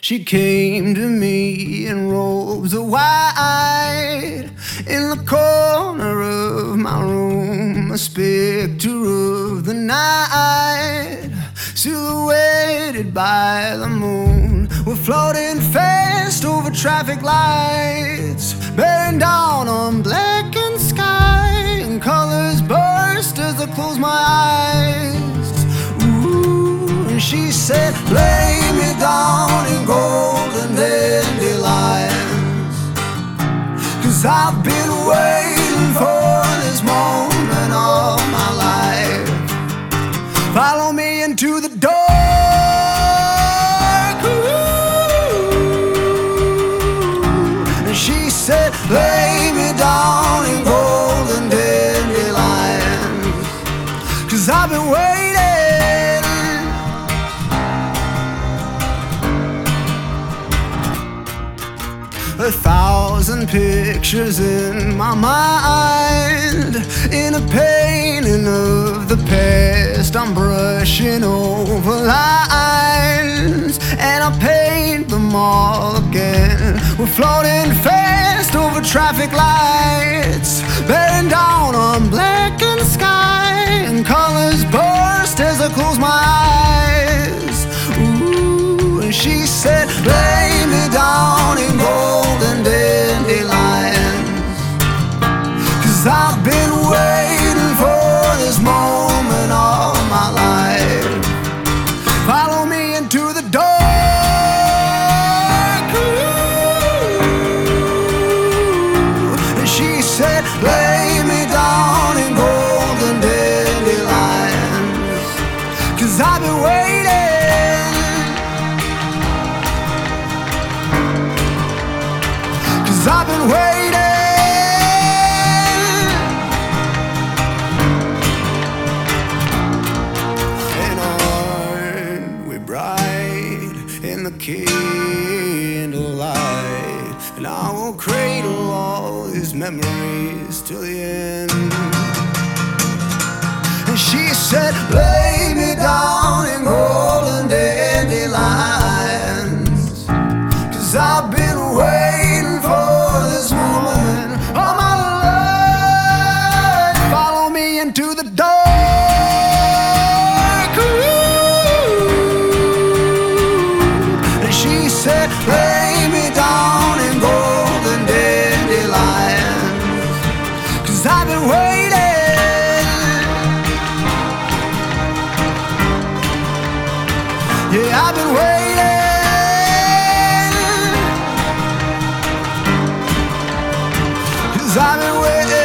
She came to me in robes of white. In the corner of my room, a specter of the night, silhouetted by the moon. We're floating fast over traffic lights, bearing down on blackened sky, and colors burst as I close my eyes. Ooh, and she said, lay me down in golden dandelions, 'cause I've been waiting for this moment all my life. Follow me into the dark. Ooh. And she said, lay me down in golden dandelions, 'cause I've been waiting. 1,000 pictures in my mind, in a painting of the past. I'm brushing over lines, and I paint them all again. We're floating fast over traffic lights, bearing down on blackened sky, and colors burst as I close my eyes. Ooh, and she said, lay me down in golden dandelions, 'cause I've been waiting for this moment all my life. Follow me into the dark. Ooh. And she said, lay me down in golden dandelions, 'cause I've been waiting. I've been waiting, and aren't we bright in the candlelight? And I will cradle all these memories till the end. And she said, lay me down in golden dandelions, 'cause I've been waiting for this moment all my life. Follow me into the dark. Ooh. And she said, lay me down in golden dandelions, 'cause I've been waiting. Yeah, I've been waiting. I've been waiting.